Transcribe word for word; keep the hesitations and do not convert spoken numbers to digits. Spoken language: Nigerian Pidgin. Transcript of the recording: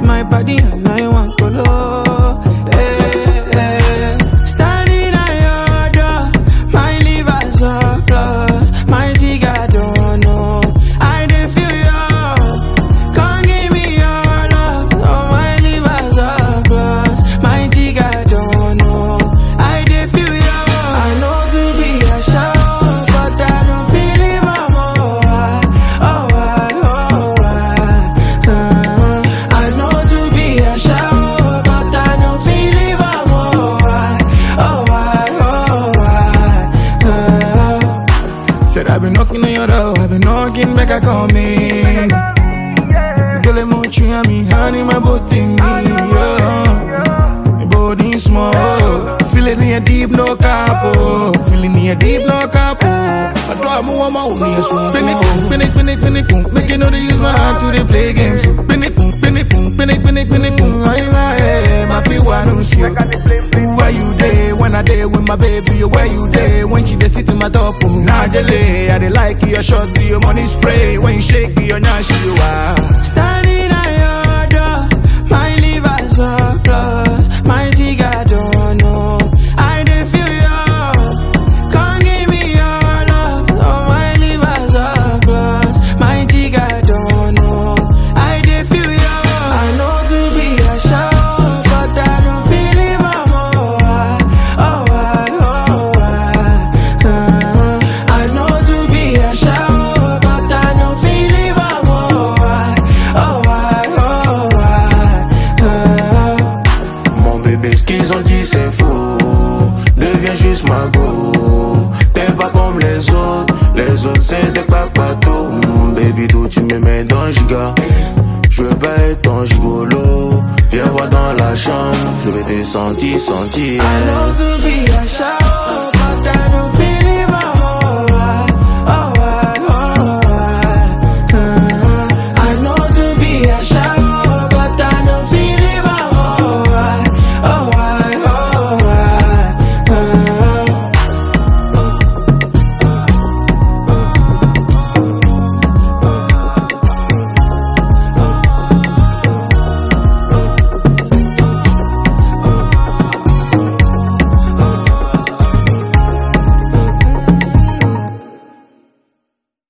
my body and I want color. Hey, hey. Standing at your door, my liver surplus, my jigger don't know. I dey feel you, come give me your love. Oh, my liver surplus, my jigger don't know. I dey feel you. I know to be a shower, but I don't feel it no more. Oh, I, oh, I, uh, I know to be a shower, but I don't feel it no more. Oh, I, oh, I, uh. Said I've been knocking on your door, I've been knocking back, I come in. Girl, I'm on you, I'm in honey, my boat in me, yeah. My body small, feeling near deep, no capo. Feeling near deep, no capo. I draw more, more, me a swoon. Pin it, pin it, pin it, pin it, pin it, make you know they use my hand to they play games. Pin it, pin it, pin it, pin it, pin it, pin it, I'm my head, my feel one on you. Who are you there when I there with my baby? You where you there when she dey sit in my top? Nah, jelly, I dey like your shot to your money spray. When you shake your nyashi, you are standing at your door, my liver surplus, my jigger don't know. I dey feel you, come give me your love. Oh, my liver surplus, my jigger don't know. I dey feel you. I know to be a shower, but I don't feel it no more. Oh, I, oh, I, uh, I know to be a shower, but I don't feel it no more. Oh, I, oh, I, uh. Mon bébé, ce qu'ils ont dit c'est faux. Deviens juste ma go. T'es pas comme les autres. Les autres c'est des papatos. Mon baby, d'où tu me mets dans le giga. Je veux pas être ton gigolo. Viens voir dans la chambre. Je vais te sentir, sentir. I know to be a shower.